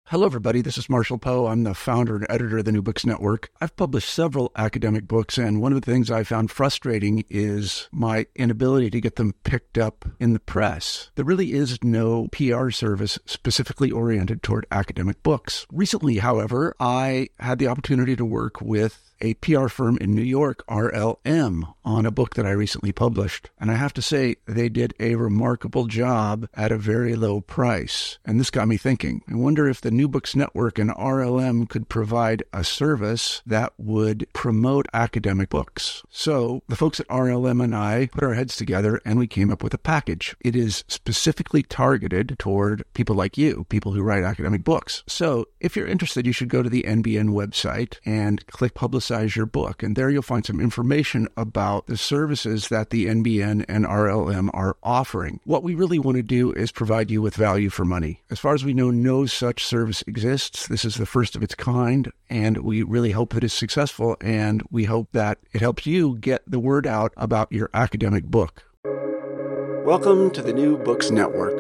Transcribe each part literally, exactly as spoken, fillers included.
Hello, everybody. This is Marshall Poe. I'm the founder and editor of the New Books Network. I've published several academic books, and one of the things I found frustrating is my inability to get them picked up in the press. There really is no P R service specifically oriented toward academic books. Recently, however, I had the opportunity to work with a P R firm in New York, R L M, on a book that I recently published. And I have to say, they did a remarkable job at a very low price. And this got me thinking. I wonder if the New Books Network and R L M could provide a service that would promote academic books. So the folks at R L M and I put our heads together and we came up with a package. It is specifically targeted toward people like you, people who write academic books. So if you're interested, you should go to the N B N website and click Publicize your book. And there you'll find some information about the services that the N B N and R L M are offering. What we really want to do is provide you with value for money. As far as we know, no such service exists. This is the first of its kind, and we really hope that it's successful, and we hope that it helps you get the word out about your academic book. Welcome to the New Books Network.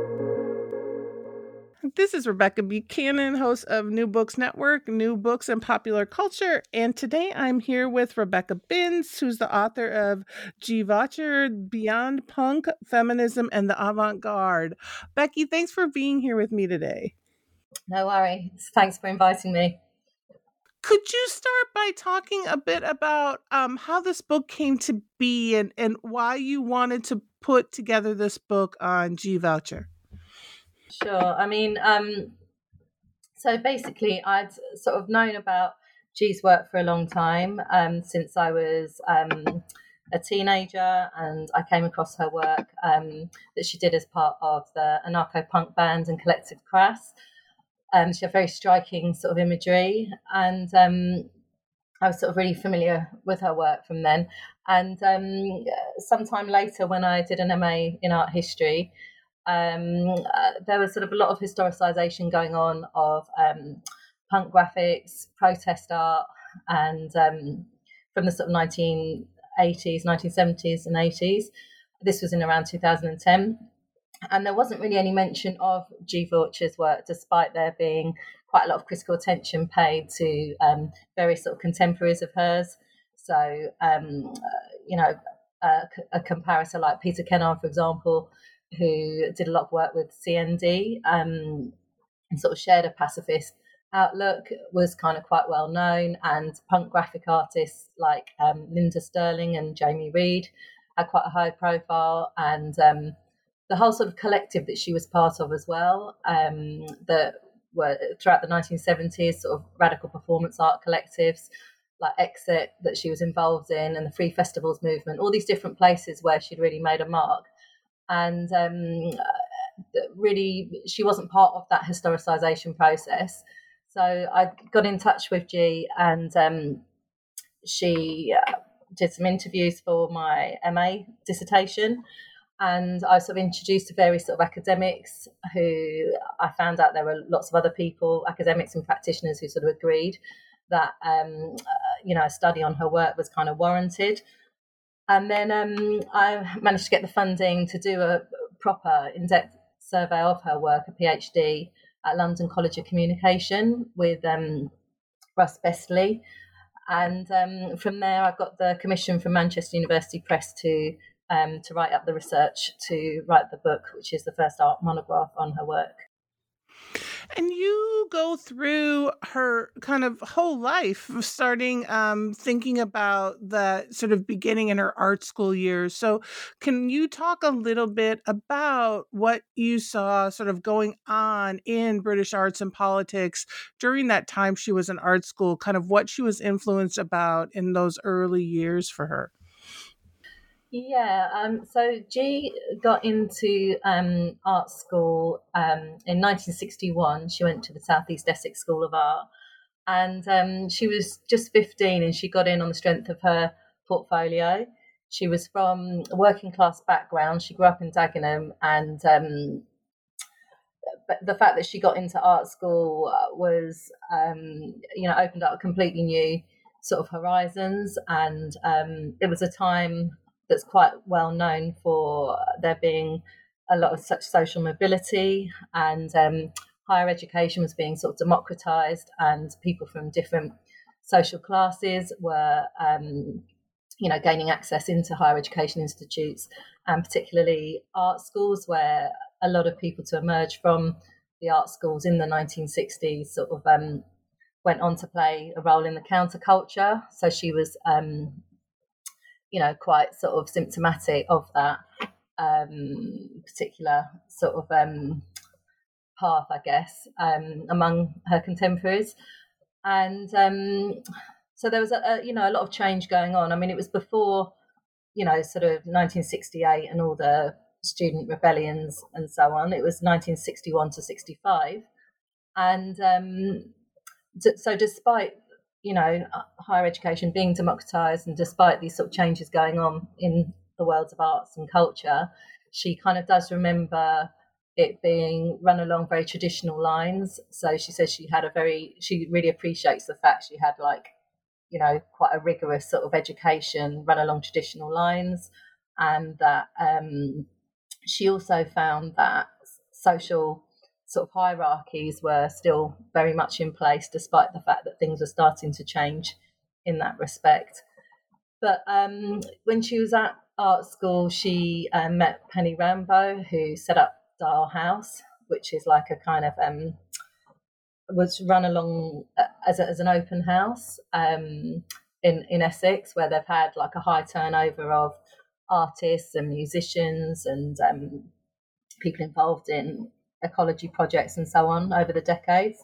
This is Rebecca Buchanan, host of New Books Network, New Books and Popular Culture. And today I'm here with Rebecca Binns, who's the author of G. Voelcher, Beyond Punk, Feminism, and the Avant-Garde. Becky, thanks for being here with me today. No worries. Thanks for inviting me. Could you start by talking a bit about um, how this book came to be and, and why you wanted to put together this book on G. Voelcher? Sure. I mean, um, so basically, I'd sort of known about G's work for a long time, um, since I was um, a teenager, and I came across her work um, that she did as part of the anarcho-punk band and Collective Crass. Um, she had very striking sort of imagery, and um, I was sort of really familiar with her work from then. And um, sometime later, when I did an M A in art history, Um, uh, there was sort of a lot of historicisation going on of um, punk graphics, protest art, and um, from the sort of nineteen eighties, nineteen seventies and eighties. This was in around two thousand ten. And there wasn't really any mention of G. Voelcher's work, despite there being quite a lot of critical attention paid to um, various sort of contemporaries of hers. So, um, uh, you know, a, a comparator like Peter Kennard, for example, who did a lot of work with C N D um, and sort of shared a pacifist outlook, was kind of quite well known. And punk graphic artists like um, Linda Sterling and Jamie Reed had quite a high profile. And um, the whole sort of collective that she was part of as well, um, that were throughout the nineteen seventies, sort of radical performance art collectives like Exit that she was involved in, and the Free Festivals movement, all these different places where she'd really made a mark. And um, really, she wasn't part of that historicisation process. So I got in touch with G, and um, she uh, did some interviews for my M A dissertation. And I was sort of introduced to various sort of academics who I found out there were lots of other people, academics and practitioners, who sort of agreed that, um, uh, you know, a study on her work was kind of warranted. And then um, I managed to get the funding to do a proper in-depth survey of her work, a PhD at London College of Communication with um, Russ Bestley. And um, from there, I got the commission from Manchester University Press to um, to write up the research to write the book, which is the first art monograph on her work. And you go through her kind of whole life, starting um, thinking about the sort of beginning in her art school years. So can you talk a little bit about what you saw sort of going on in British arts and politics during that time she was in art school, kind of what she was influenced about in those early years for her? Yeah, um, so G got into um, art school um, in nineteen sixty-one. She went to the South East Essex School of Art, and um, she was just fifteen, and she got in on the strength of her portfolio. She was from a working class background. She grew up in Dagenham, and um, but the fact that she got into art school was, um, you know, opened up a completely new sort of horizons, and um, it was a time that's quite well known for there being a lot of such social mobility and um, higher education was being sort of democratized, and people from different social classes were, um, you know, gaining access into higher education institutes, and particularly art schools, where a lot of people to emerge from the art schools in the nineteen sixties sort of um, went on to play a role in the counterculture. So she was, um, you know, quite sort of symptomatic of that um, particular sort of um, path, I guess, um, among her contemporaries. And um, so there was, a, a, you know, a lot of change going on. I mean, it was before, you know, sort of nineteen sixty-eight and all the student rebellions and so on. It was nineteen sixty-one to sixty-five. And um, so despite, you know, higher education being democratized, and despite these sort of changes going on in the worlds of arts and culture, she kind of does remember it being run along very traditional lines. So she says she had a very, she really appreciates the fact she had, like, you know, quite a rigorous sort of education run along traditional lines, and that um, she also found that social sort of hierarchies were still very much in place, despite the fact that things were starting to change in that respect. But um, when she was at art school, she um, met Penny Rambo, who set up Dial House, which is like a kind of um, was run along as, a, as an open house um, in in Essex, where they've had like a high turnover of artists and musicians and um, people involved in ecology projects and so on over the decades.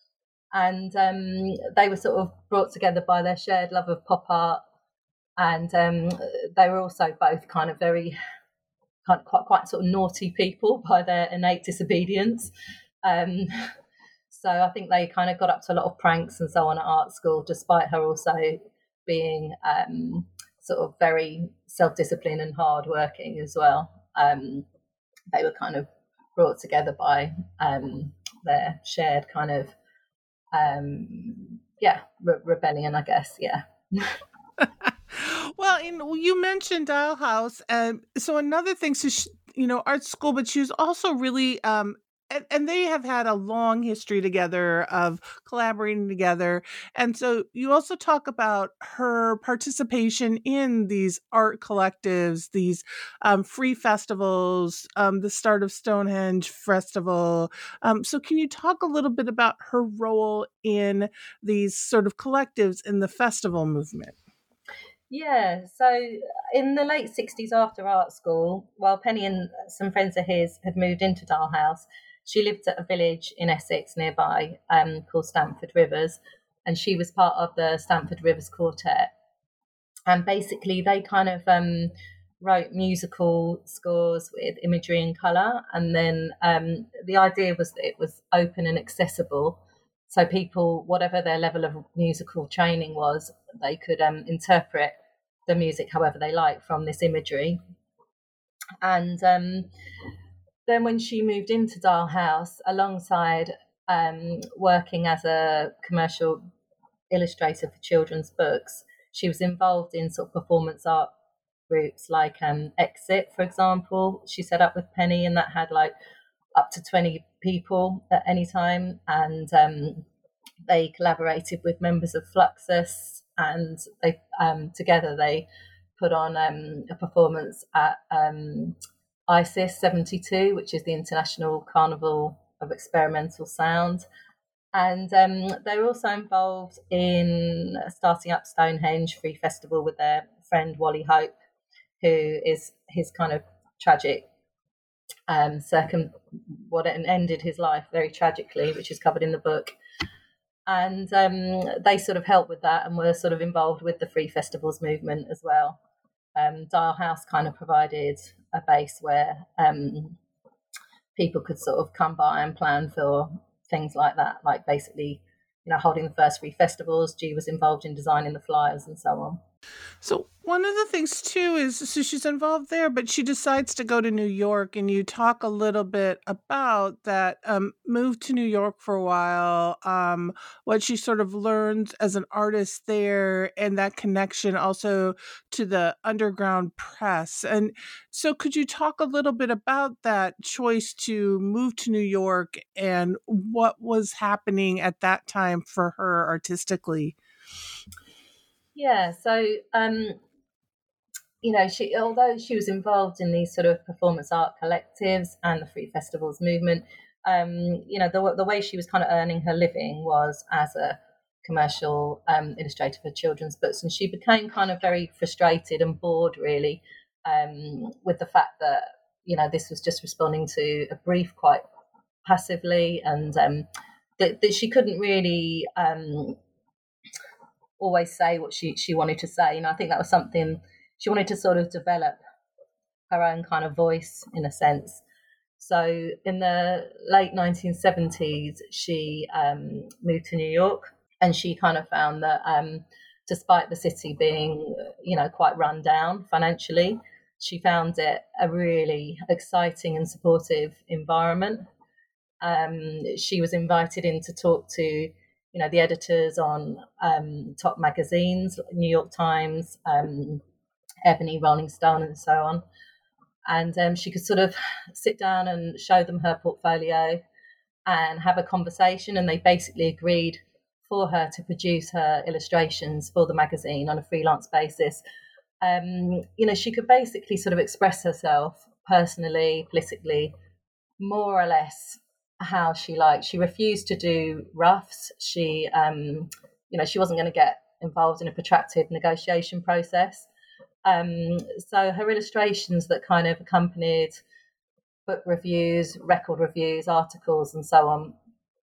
And um, they were sort of brought together by their shared love of pop art, and um, they were also both kind of very kind of quite quite sort of naughty people by their innate disobedience. Um, so I think they kind of got up to a lot of pranks and so on at art school, despite her also being um, sort of very self-disciplined and hard-working as well. Um, they were kind of brought together by um, their shared kind of, um, yeah, re- rebellion, I guess, yeah. Well, in, you mentioned Dial House, and so another thing, so she, you know, art school, but she was also really, um, and, and they have had a long history together of collaborating together. And so you also talk about her participation in these art collectives, these um, free festivals, um, the start of Stonehenge Festival. Um, so can you talk a little bit about her role in these sort of collectives in the festival movement? Yeah, so in the late sixties, after art school, while Penny and some friends of his had moved into Dial House, she lived at a village in Essex nearby um, called Stamford Rivers, and she was part of the Stamford Rivers Quartet. And basically they kind of um, wrote musical scores with imagery and colour, and then um, the idea was that it was open and accessible, so people, whatever their level of musical training was, they could um, interpret the music however they like from this imagery. And um, then when she moved into Dial House, alongside um, working as a commercial illustrator for children's books, she was involved in sort of performance art groups like um, Exit, for example. She set up with Penny, and that had like up to twenty people at any time. And um, they collaborated with members of Fluxus, and they um, together they put on um, a performance at um, ISIS seventy-two, which is the International Carnival of Experimental Sound. And um, they were also involved in starting up Stonehenge Free Festival with their friend Wally Hope, who is his kind of tragic um, circum what ended his life very tragically, which is covered in the book. And um, they sort of helped with that and were sort of involved with the Free Festivals movement as well. Um, Dial House kind of provided a base where um, people could sort of come by and plan for things like that, like basically, you know, holding the first Free Festivals. G was involved in designing the flyers and so on. So one of the things too is so she's involved there, but she decides to go to New York, and you talk a little bit about that um, move to New York for a while, um, what she sort of learns as an artist there, and that connection also to the underground press. And so, could you talk a little bit about that choice to move to New York and what was happening at that time for her artistically? Yeah, so um, you know, she although she was involved in these sort of performance art collectives and the free festivals movement, um, you know, the the way she was kind of earning her living was as a commercial um, illustrator for children's books, and she became kind of very frustrated and bored, really, um, with the fact that you know this was just responding to a brief quite passively, and um, that, that she couldn't really um, always say what she she wanted to say. And I think that was something she wanted to sort of develop her own kind of voice in a sense. So in the late nineteen seventies, she um, moved to New York, and she kind of found that um, despite the city being, you know, quite run down financially, she found it a really exciting and supportive environment. Um, she was invited in to talk to, you know, the editors on um, top magazines, New York Times, um, Ebony, Rolling Stone, and so on. And um, she could sort of sit down and show them her portfolio and have a conversation. And they basically agreed for her to produce her illustrations for the magazine on a freelance basis. Um, you know, she could basically sort of express herself personally, politically, more or less how she liked. She refused to do roughs. She, um, you know, she wasn't going to get involved in a protracted negotiation process. Um, so her illustrations that kind of accompanied book reviews, record reviews, articles, and so on,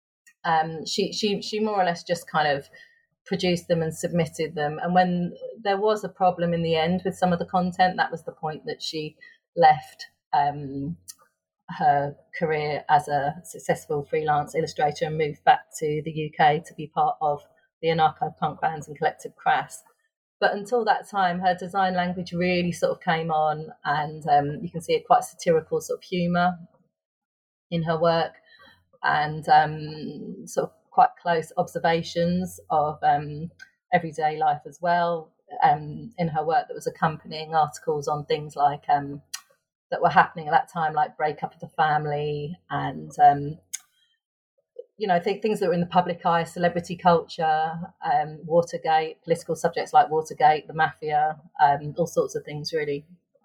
um, she she she more or less just kind of produced them and submitted them. And when there was a problem in the end with some of the content, that was the point that she left um, her career as a successful freelance illustrator and moved back to the U K to be part of the anarcho-punk bands and collective Crass. But until that time, her design language really sort of came on, and um, you can see a quite satirical sort of humour in her work, and um, sort of quite close observations of um, everyday life as well um, in her work that was accompanying articles on things like um, that were happening at that time, like breakup of the family and um, you know, th- things that were in the public eye, celebrity culture, um, Watergate, political subjects like Watergate, the mafia, um, all sorts of things, really.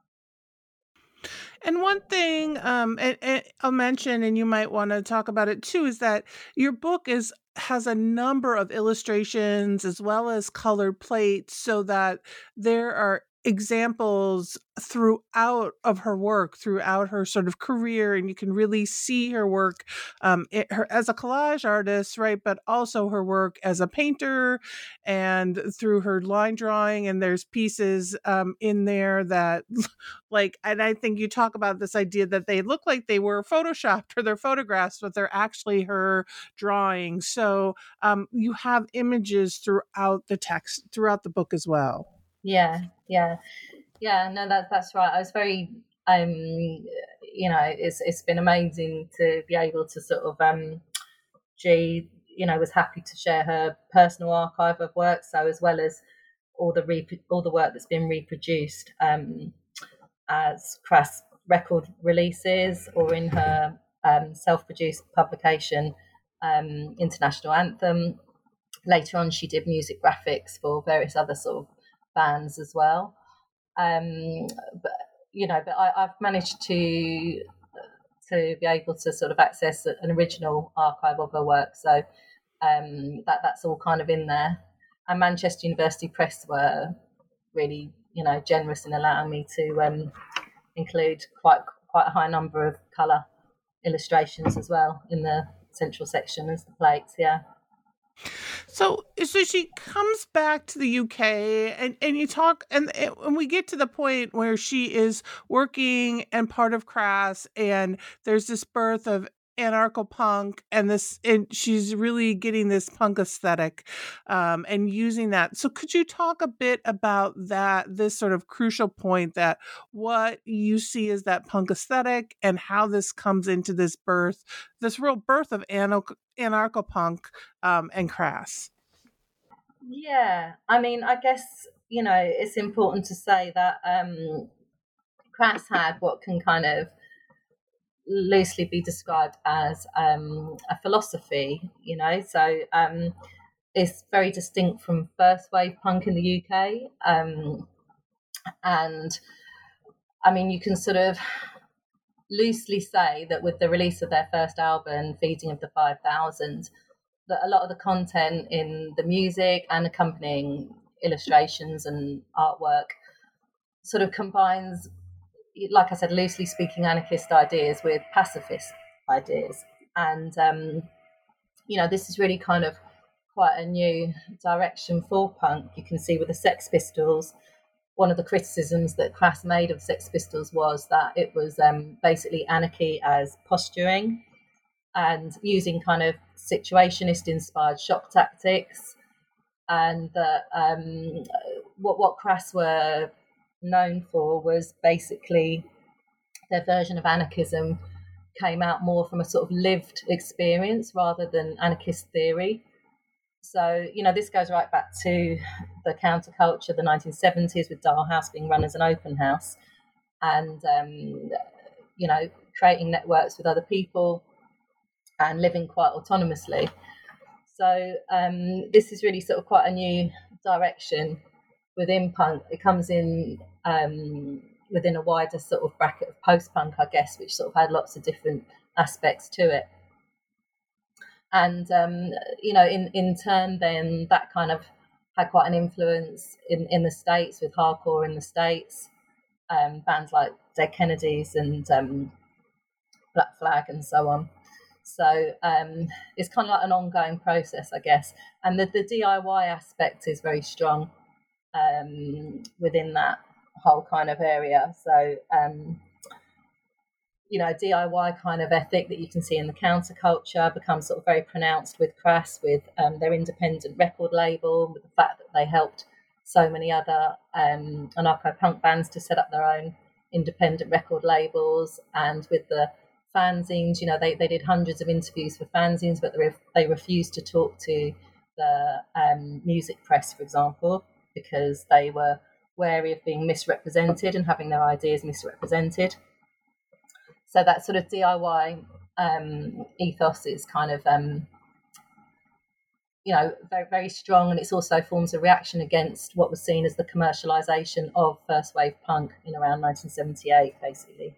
And one thing um, and, and I'll mention, and you might want to talk about it too, is that your book is has a number of illustrations as well as colored plates, so that there are examples throughout of her work throughout her sort of career, and you can really see her work um, it, her as a collage artist, right, but also her work as a painter and through her line drawing. And there's pieces um, in there that like, and I think you talk about this idea that they look like they were photoshopped or they're photographs, but they're actually her drawings. So um, you have images throughout the text, throughout the book as well. Yeah, yeah, yeah. No, that's that's right. I was very, um, you know, it's it's been amazing to be able to sort of, um, G, you know, was happy to share her personal archive of work, so as well as all the re- all the work that's been reproduced um, as Crass record releases or in her um, self-produced publication, um, International Anthem. Later on, she did music graphics for various other sort of bands as well. Um, but you know, but I, I've managed to to be able to sort of access an original archive of her work. So um, that that's all kind of in there. And Manchester University Press were really, you know, generous in allowing me to um, include quite quite a high number of colour illustrations as well in the central section as the plates. Yeah. So, so she comes back to the U K, and, and you talk, and, and we get to the point where she is working and part of Crass, and there's this birth of anarcho punk and this, and she's really getting this punk aesthetic um, and using that. So could you talk a bit about that, this sort of crucial point, that what you see as that punk aesthetic and how this comes into this birth, this real birth of anarcho, anarcho punk um, and Crass? Yeah, I mean, I guess, you know, it's important to say that um, Crass had what can kind of loosely be described as um, a philosophy, you know, so um, it's very distinct from first wave punk in the U K. Um, and I mean, you can sort of loosely say that with the release of their first album, Feeding of the five thousand, that a lot of the content in the music and accompanying illustrations and artwork sort of combines, like I said, loosely speaking, anarchist ideas with pacifist ideas. And, um, you know, this is really kind of quite a new direction for punk. You can see with the Sex Pistols, one of the criticisms that Crass made of Sex Pistols was that it was um, basically anarchy as posturing and using kind of situationist inspired shock tactics. And that um, what, what Crass were known for was basically their version of anarchism came out more from a sort of lived experience rather than anarchist theory. So, you know, this goes right back to the counterculture, the nineteen seventies, with Doll House being run as an open house and, um, you know, creating networks with other people and living quite autonomously. So um, this is really sort of quite a new direction within punk. It comes in um, within a wider sort of bracket of post-punk, I guess, which sort of had lots of different aspects to it. And, um, you know, in, in turn, then that kind of had quite an influence in, in the States with hardcore in the States, um, bands like Dead Kennedys and um, Black Flag and so on. So um, it's kind of like an ongoing process, I guess. And the, the D I Y aspect is very strong um, within that whole kind of area. So, um, you know, D I Y kind of ethic that you can see in the counterculture becomes sort of very pronounced with Crass, with um, their independent record label, with the fact that they helped so many other um, anarcho-punk bands to set up their own independent record labels, and with the fanzines, you know, they, they did hundreds of interviews for fanzines, but they, they refused to talk to the um, music press, for example, because they were wary of being misrepresented and having their ideas misrepresented. So that sort of D I Y um, ethos is kind of, um, you know, very, very strong, and it's also forms a reaction against what was seen as the commercialisation of first wave punk in around nineteen seventy-eight, basically.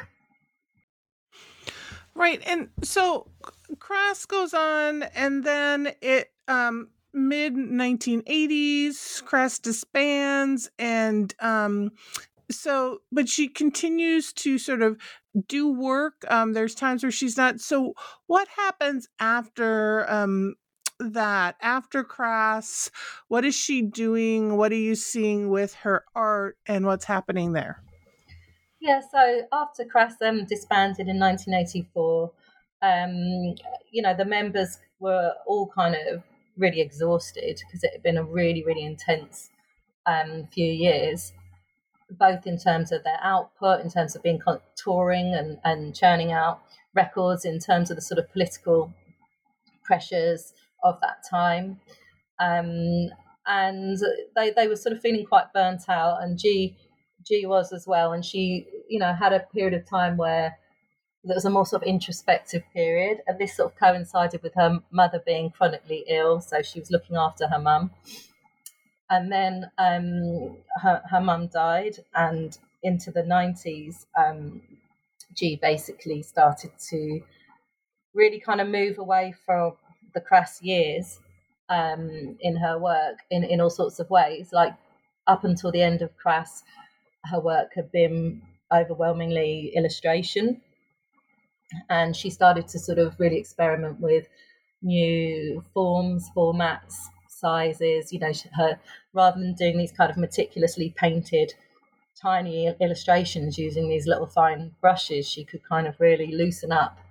Right. And so Crass goes on, and then it um mid nineteen eighties, Crass disbands, and um so but she continues to sort of do work. Um there's times where she's not. So what happens after um that, after Crass? What is she doing? What are you seeing with her art, and what's happening there? Yeah, so after Crass um, disbanded in nineteen eighty-four, um, you know, the members were all kind of really exhausted because it had been a really, really intense um, few years, both in terms of their output, in terms of being touring and, and churning out records, in terms of the sort of political pressures of that time. Um, and they, they were sort of feeling quite burnt out, and G G was as well, and she, you know, had a period of time where there was a more sort of introspective period, and this sort of coincided with her mother being chronically ill, so she was looking after her mum. And then um, her, her mum died, and into the nineties, um, G basically started to really kind of move away from the Crass years um, in her work in, in all sorts of ways. Like, up until the end of Crass, her work had been overwhelmingly illustration, and she started to sort of really experiment with new forms, formats, sizes. You know, her, rather than doing these kind of meticulously painted tiny illustrations using these little fine brushes, she could kind of really loosen up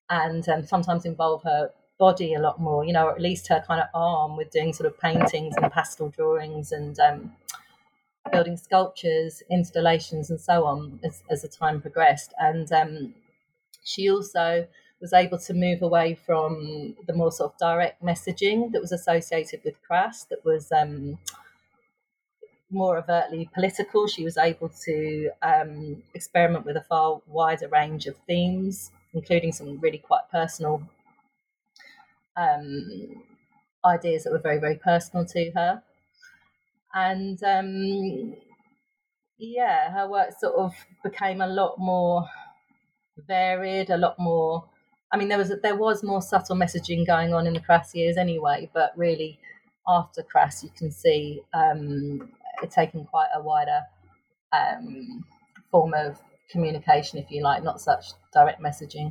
and um, sometimes involve her body a lot more, you know, or at least her kind of arm, with doing sort of paintings and pastel drawings and um, building sculptures, installations, and so on as, as the time progressed. And um, she also was able to move away from the more sort of direct messaging that was associated with Crass, that was um, more overtly political. She was able to um, experiment with a far wider range of themes, including some really quite personal um, ideas that were very, very personal to her. And um, yeah, her work sort of became a lot more varied, a lot more. I mean, there was there was more subtle messaging going on in the Crass years anyway, but really after Crass, you can see um, it taking quite a wider um, form of communication, if you like, not such direct messaging.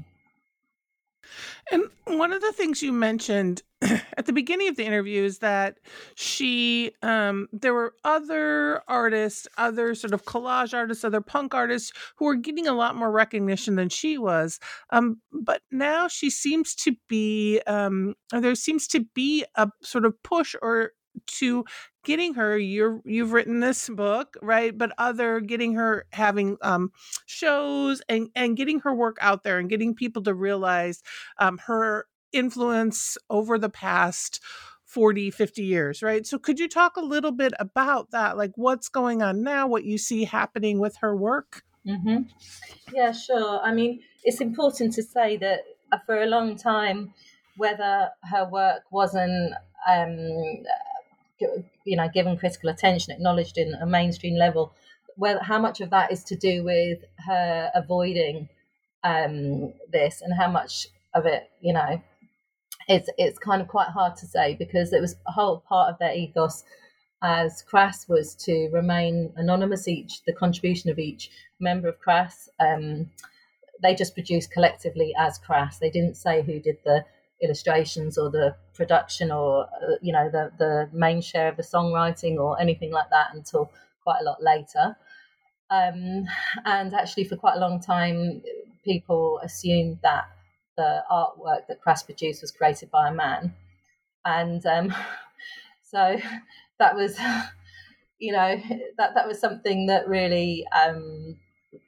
And one of the things you mentioned at the beginning of the interview is that she, um, there were other artists, other sort of collage artists, other punk artists who were getting a lot more recognition than she was. Um, but now she seems to be, um, there seems to be a sort of push or to getting her, you're you've written this book, right? But other getting her having um, shows and and getting her work out there and getting people to realize um, her influence over the past forty, fifty years, right? So could you talk a little bit about that? Like what's going on now, what you see happening with her work? Mm-hmm. Yeah, sure. I mean, it's important to say that for a long time, whether her work wasn't um, you know, given critical attention, acknowledged in a mainstream level, whether how much of that is to do with her avoiding um, this, and how much of it, you know, it's it's kind of quite hard to say, because it was a whole part of their ethos as Crass was to remain anonymous. Each the contribution of each member of Crass, um, they just produced collectively as Crass. They didn't say who did the illustrations or the production or uh, you know the the main share of the songwriting or anything like that until quite a lot later. Um, and actually, for quite a long time, people assumed that the artwork that Crass produced was created by a man, and um, so that was, you know, that that was something that really um,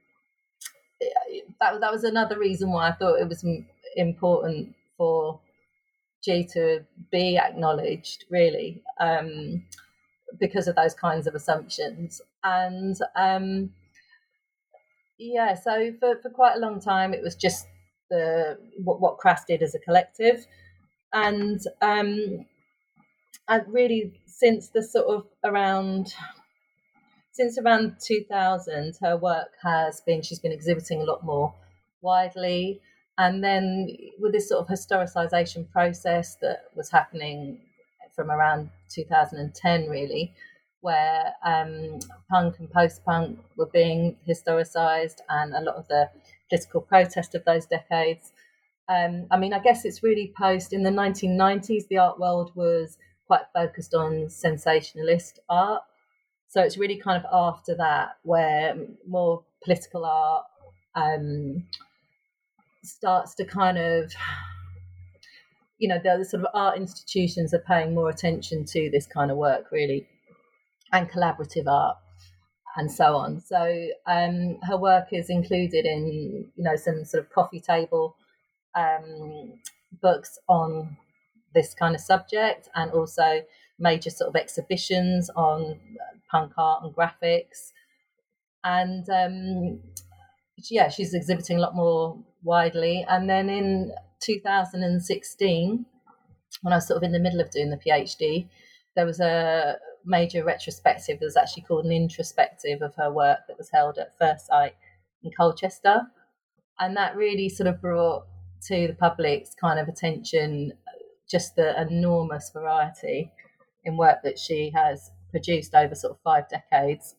that that was another reason why I thought it was important for G to be acknowledged, really, um, because of those kinds of assumptions. And um, yeah, so for, for quite a long time, it was just the what, what Crass did as a collective. And um, I really, since the sort of around, since around two thousand, her work has been, she's been exhibiting a lot more widely. And then with this sort of historicisation process that was happening from around two thousand ten, really, where um, punk and post-punk were being historicised, and a lot of the political protest of those decades. Um, I mean, I guess it's really post, in the nineteen nineties, the art world was quite focused on sensationalist art. So it's really kind of after that where more political art um, starts to kind of, you know, the sort of art institutions are paying more attention to this kind of work, really, and collaborative art and so on. So um, her work is included in, you know, some sort of coffee table um, books on this kind of subject, and also major sort of exhibitions on punk art and graphics. And um, yeah, she's exhibiting a lot more widely. And then in two thousand sixteen, when I was sort of in the middle of doing the PhD, there was a major retrospective that was actually called an introspective of her work that was held at First Sight in Colchester. And that really sort of brought to the public's kind of attention just the enormous variety in work that she has produced over sort of five decades.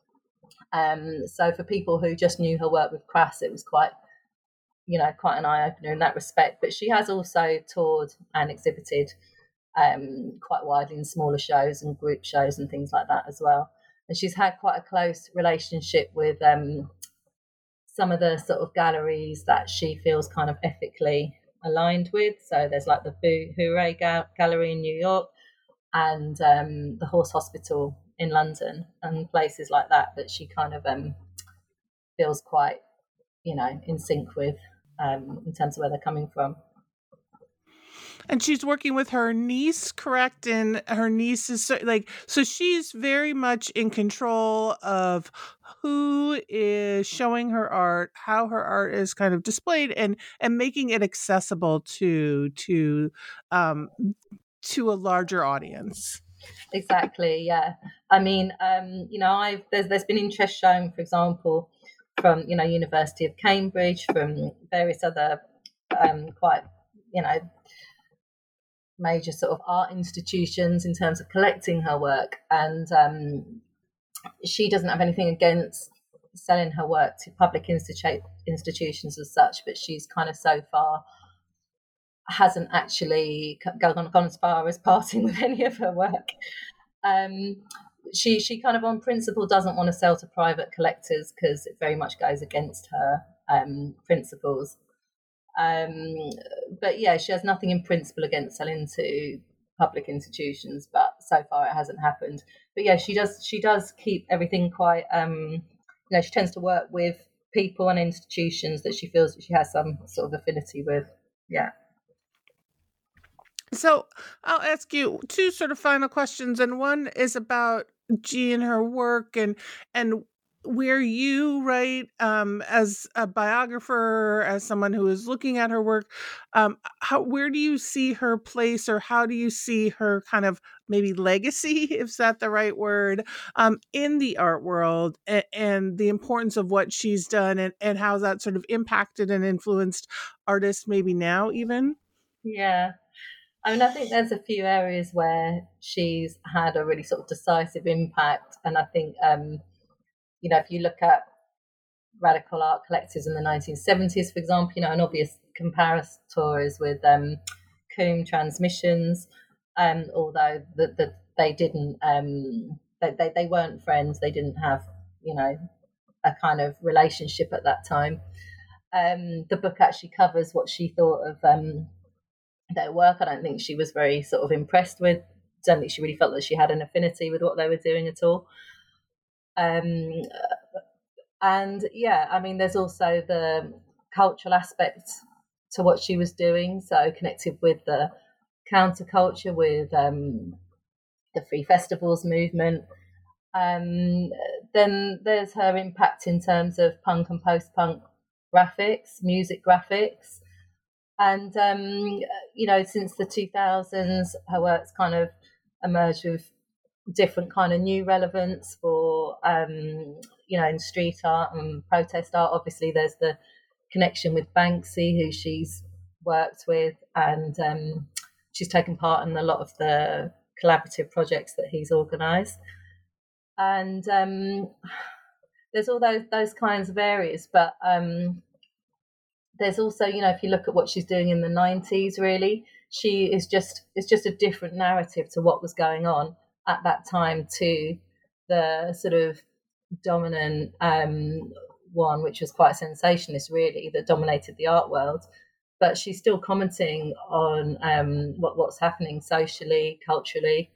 Um, so for people who just knew her work with Crass, it was quite, you know, quite an eye-opener in that respect. But she has also toured and exhibited um, quite widely in smaller shows and group shows and things like that as well. And she's had quite a close relationship with um, some of the sort of galleries that she feels kind of ethically aligned with. So there's like the Hooray Gallery in New York and um, the Horse Hospital in London and places like that that she kind of um, feels quite, you know, in sync with um, in terms of where they're coming from. And she's working with her niece, correct? And her niece is so, like, so she's very much in control of who is showing her art, how her art is kind of displayed, and and making it accessible to to um, to a larger audience. Exactly. Yeah. I mean, um, you know, I've there's there's been interest shown, for example, from you know University of Cambridge, from various other um, quite you know. major sort of art institutions in terms of collecting her work, and um, she doesn't have anything against selling her work to public institu- institutions as such, but she's kind of so far hasn't actually gone, gone as far as parting with any of her work. Um, she she kind of on principle doesn't want to sell to private collectors because it very much goes against her um, principles. Um, but yeah, she has nothing in principle against selling to public institutions, but so far it hasn't happened. But yeah, she does she does keep everything quite um, you know, she tends to work with people and institutions that she feels that she has some sort of affinity with. Yeah. So I'll ask you two sort of final questions, and one is about G and her work, and and where you write um, as a biographer, as someone who is looking at her work, um, how where do you see her place, or how do you see her kind of maybe legacy, if that's the right word, um, in the art world, and, and the importance of what she's done, and, and how that sort of impacted and influenced artists maybe now even? Yeah. I mean, I think there's a few areas where she's had a really sort of decisive impact. And I think, um, you know, if you look at radical art collectives in the nineteen seventies, for example, you know, an obvious comparator is with um, Coombe Transmissions, um, although the, the, they didn't, um, they, they, they weren't friends. They didn't have, you know, a kind of relationship at that time. Um, the book actually covers what she thought of um, their work. I don't think she was very sort of impressed with. I don't think she really felt that she had an affinity with what they were doing at all. Um, and yeah, I mean, there's also the cultural aspect to what she was doing. So connected with the counterculture, with um, the free festivals movement. Um, then there's her impact in terms of punk and post-punk graphics, music graphics. And, um, you know, since the two thousands, her work's kind of emerged with different kind of new relevance for, um, you know, in street art and protest art. Obviously, there's the connection with Banksy, who she's worked with, and um, she's taken part in a lot of the collaborative projects that he's organised. And um, there's all those those kinds of areas, but um, there's also, you know, if you look at what she's doing in the nineties, really, she is just it's just a different narrative to what was going on at that time to the sort of dominant um, one, which was quite sensationalist, really, that dominated the art world. But she's still commenting on um, what, what's happening socially, culturally.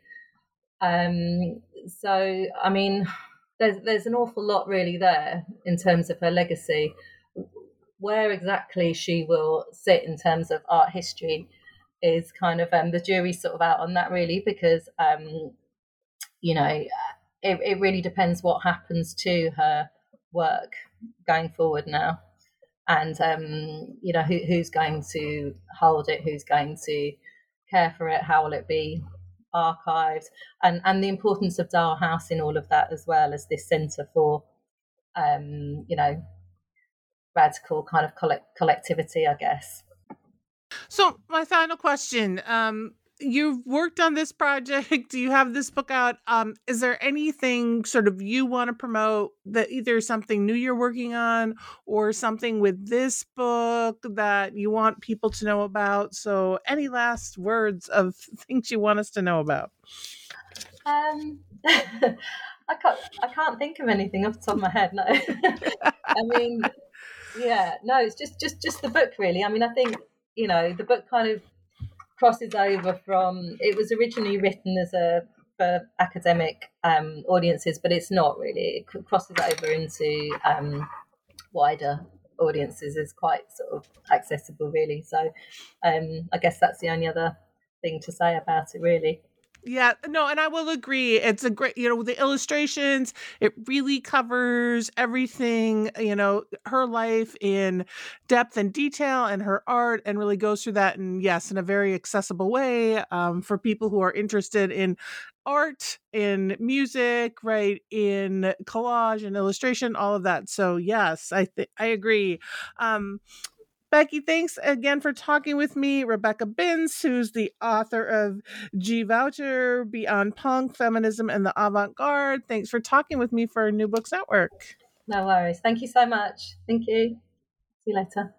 Um, so, I mean, there's there's an awful lot really there in terms of her legacy. Where exactly she will sit in terms of art history is kind of um, the jury's sort of out on that, really, because um, you know, it, it really depends what happens to her work going forward now, and um, you know, who, who's going to hold it, who's going to care for it, how will it be archived, and and the importance of Dahl House in all of that, as well as this centre for um, you know, radical kind of collect- collectivity, I guess. So my final question, um, you've worked on this project, you have this book out. Um, is there anything sort of you want to promote, that either something new you're working on or something with this book that you want people to know about? So any last words of things you want us to know about? Um, I can't, I can't think of anything off the top of my head, no. I mean, yeah, no, it's just, just, just the book, really. I mean, I think you know, the book kind of crosses over from, it was originally written as a for academic um, audiences, but it's not really. It crosses over into um, wider audiences, is quite sort of accessible, really. So um, I guess that's the only other thing to say about it, really. Yeah, no, and I will agree. It's a great, you know, the illustrations, it really covers everything, you know, her life in depth and detail and her art, and really goes through that. And yes, in a very accessible way um, for people who are interested in art, in music, right, in collage and illustration, all of that. So yes, I th- I agree. Um, Becky, thanks again for talking with me. Rebecca Binns, who's the author of G Voucher, Beyond Punk, Feminism, and the Avant-Garde. Thanks for talking with me for New Books Network. No worries. Thank you so much. Thank you. See you later.